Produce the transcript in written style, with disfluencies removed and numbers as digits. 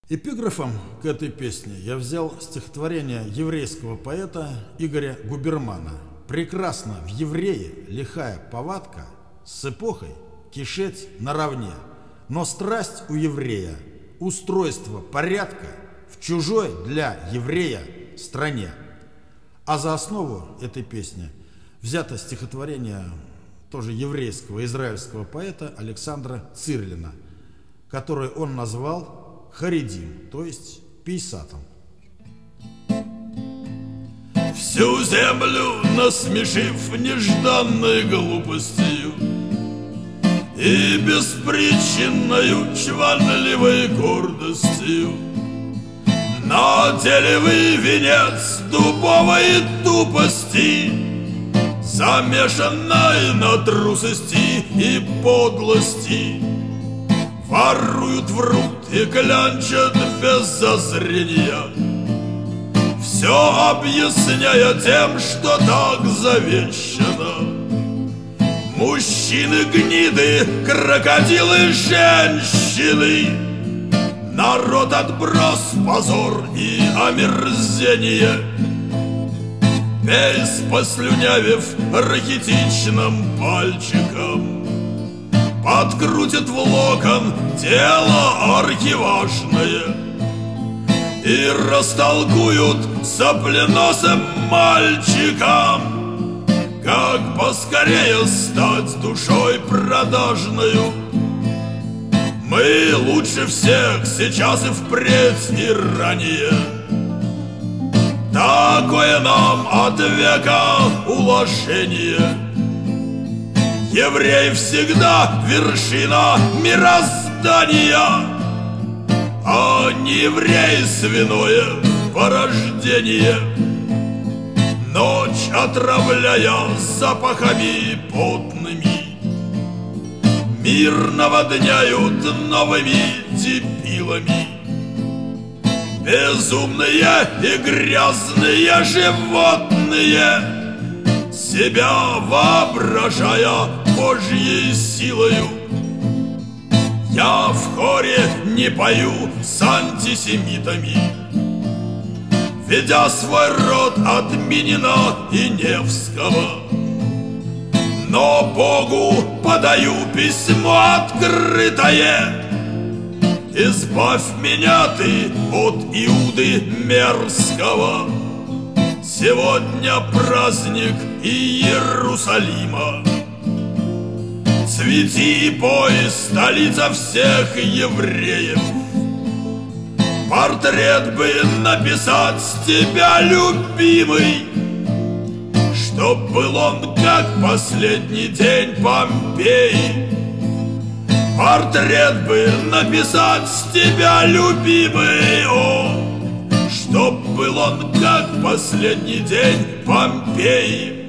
Эпиграфом к этой песне я взял стихотворение еврейского поэта Игоря Губермана. «Прекрасно в еврее лихая повадка, с эпохой кишеть наравне, но страсть у еврея, устройство порядка в чужой для еврея стране». А за основу этой песни взято стихотворение тоже еврейского израильского поэта Александра Цирлина, которое он назвал Харидим, то есть пейсатом. Всю землю насмешив нежданной глупостью и беспричинною чванливой гордостью, надели вы венец дубовой тупости, замешанной на трусости и подлости. Воруют, врут и клянчат без зазрения, все объясняя тем, что так завещано. Мужчины гниды, крокодилы, женщины, народ отброс, позор и омерзение. Весь послюнявив рахитичным пальчиком, подкрутит в локон дело архиважное и растолкуют сопленосым мальчикам, как поскорее стать душой продажною. Мы лучше всех сейчас и впредь и ранее. Такое нам от века уложение. Еврей всегда вершина мироздания, а не еврей свиное порождение. Ночь отравляя запахами потными, мир наводняют новыми дебилами. Безумные и грязные животные, себя воображая Божьей силою. Я в хоре не пою с антисемитами, ведя свой род от Минина и Невского, но Богу подаю письмо открытое: избавь меня ты от Иуды мерзкого. Сегодня праздник Иерусалима, цвети и пой, столица всех евреев. Портрет бы написать с тебя, любимый, чтоб был он как последний день Помпеи. Портрет бы написать с тебя, любимый, о, чтоб был он как последний день Помпеи.